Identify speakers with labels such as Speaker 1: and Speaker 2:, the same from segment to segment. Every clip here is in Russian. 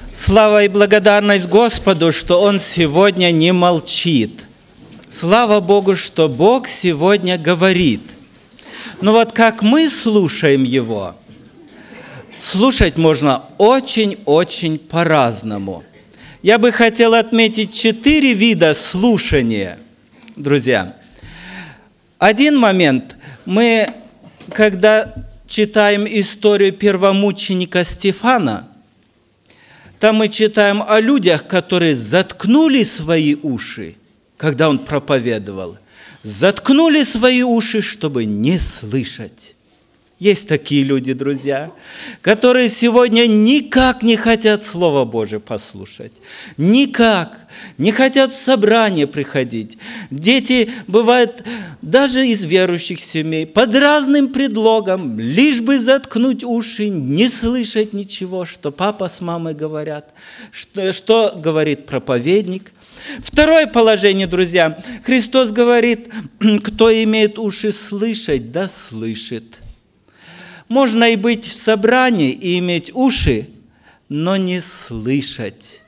Speaker 1: Слава и благодарность Господу, что Он сегодня не молчит. Слава Богу, что Бог сегодня говорит. Но вот как мы слушаем Его, слушать можно очень-очень по-разному. Я бы хотел отметить 4 вида слушания, друзья. Один момент. Мы, когда читаем историю первомученика Стефана, там мы читаем о людях, которые заткнули свои уши, когда он проповедовал. Заткнули свои уши, чтобы не слышать. Есть такие люди, друзья, которые сегодня никак не хотят Слово Божие послушать. Никак. Не хотят в собрание приходить. Дети, бывают, даже из верующих семей, под разным предлогом, лишь бы заткнуть уши, не слышать ничего, что папа с мамой говорят, что говорит проповедник. Второе положение, друзья. Христос говорит, кто имеет уши слышать, да слышит. Можно и быть в собрании, и иметь уши, но не слышать.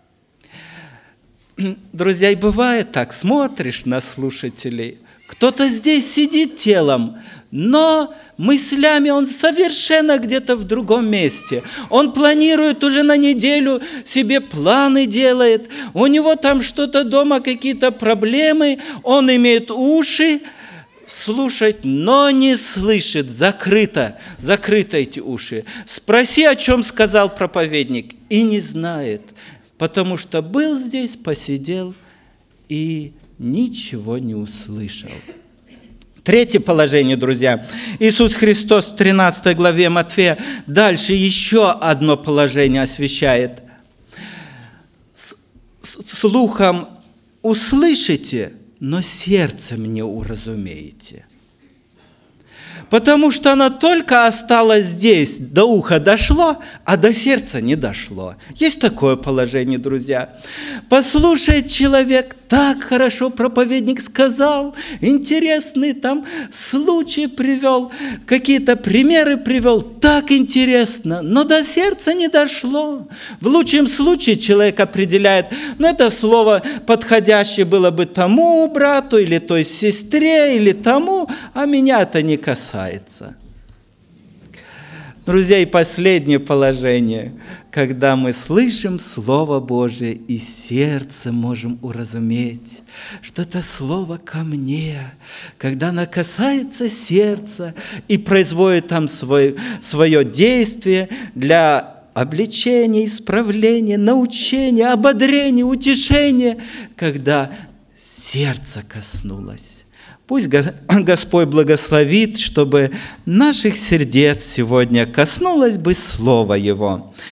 Speaker 1: Друзья, и бывает так, смотришь на слушателей, кто-то здесь сидит телом, но мыслями он совершенно где-то в другом месте. Он планирует уже на неделю, себе планы делает, у него там что-то дома, какие-то проблемы, он имеет уши, слушать, но не слышит, закрыто эти уши. Спроси, о чем сказал проповедник, и не знает, потому что был здесь, посидел и ничего не услышал. Третье положение, друзья. Иисус Христос в 13 главе Матфея дальше еще одно положение освещает. Слухом услышите, но сердцем не уразумеете. Потому что оно только осталось здесь, до уха дошло, а до сердца не дошло. Есть такое положение, друзья. Послушает человек, так хорошо проповедник сказал, интересный там случай привел, какие-то примеры привел, так интересно, но до сердца не дошло. В лучшем случае человек определяет, это слово подходящее было бы тому брату, или той сестре, или тому, а меня это не касается. Друзья, и последнее положение, когда мы слышим Слово Божие и сердцем можем уразуметь, что это Слово ко мне, когда оно касается сердца и производит там свое действие для обличения, исправления, научения, ободрения, утешения, когда сердце коснулось. Пусть Господь благословит, чтобы наших сердец сегодня коснулось бы Слово Его.